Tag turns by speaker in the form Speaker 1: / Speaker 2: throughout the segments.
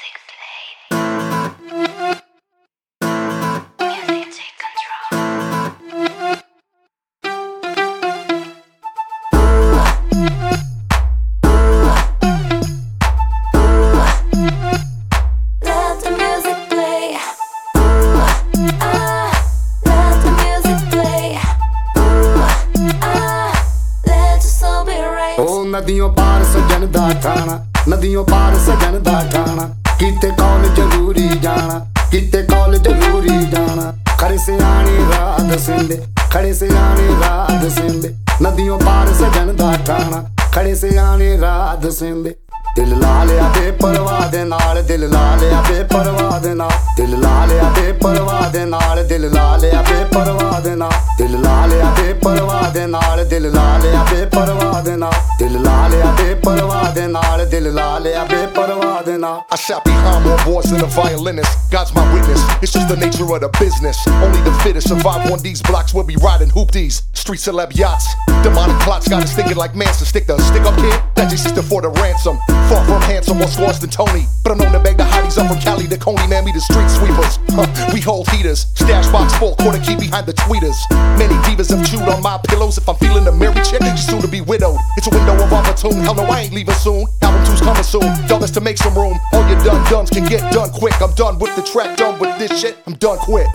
Speaker 1: नदियों पार सजन दा ठाणा, नदियों पार सजन दा ठाणा, किते कॉलेज जरूरी जाना, किते कॉलेज जरूरी जाना। खड़े से आने रात सिंधे, खड़े से आने रात सिंधे, नदियों पार सजन दा ठाणा, खड़े से आने रात सिंधे। दिल ला लिया बेपरवाह दे नाल, दिल ला लिया बेपरवाह दे नाल, दिल ला लिया बेपरवाह दे नाल, दिल ला लिया बेपरवाह दे नाल, दिल ला लिया बेपरवाह दे नाल, दिल ला लिया बेपरवाह दे नाल, दिल ला लिया बेपरवाह दे नाल, दिल ला लिया बेपरवाह दे नाल।
Speaker 2: I sat behind more boards than a violinist. God's my witness, it's just the nature of the business. Only the fittest survive on these blocks. We'll be riding hoopties, street celeb yachts. Demonic plots got us thinking like Manson. Stick the stick up kid, that's your sister for the ransom. Far from handsome, more scores than Tony, but I'm known to beg the hotties. I'm from Cali to Coney, man, we the street sweepers. We hold heaters, stash box full, quarter key behind the tweeters. Many divas have chewed on my pillows. If I'm feeling a married chick, she's soon to be widowed. It's a window of opportune. Hell no, I ain't leaving soon. Album 2's coming soon. Y'all that's to make some room. All your duns can get done quick. I'm done with the track, done with this shit. I'm done quick.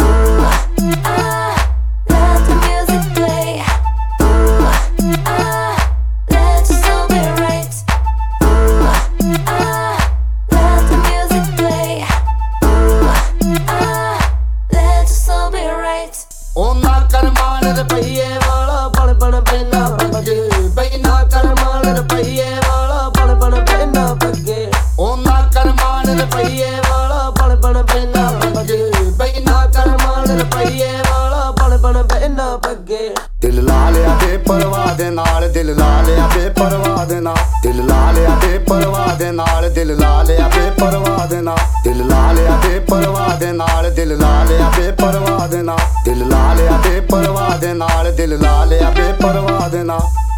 Speaker 3: Let the music play. Let your soul be right. Let the music play. Let your soul be right.
Speaker 1: ओ ना कर मान रुपये वाला बड़ बड़ बेना बगे, बई ना कर मान रुपये वाला बड़ बड़ बेना बगे। ओ ना कर मान रुपये वाला बड़ बड़ बेना बगे, बई ना कर मान रुपये वाला बड़ बड़ बेना बगे। दिल ला लिया बेपरवाह दे नाल, दिल ला लिया बेपरवाह दे नाल, दिल ला लिया बेपरवाह दे नाल, दिल ला लिया बेपरवाह दे नाल, दिल ला लिया बेपरवाह दे नाल, दिल ला लिया बेपरवाह दे नाल, दिल ला लिया बेपरवाह दे नाल, दिल ला लिया बेपरवाह दे नाल।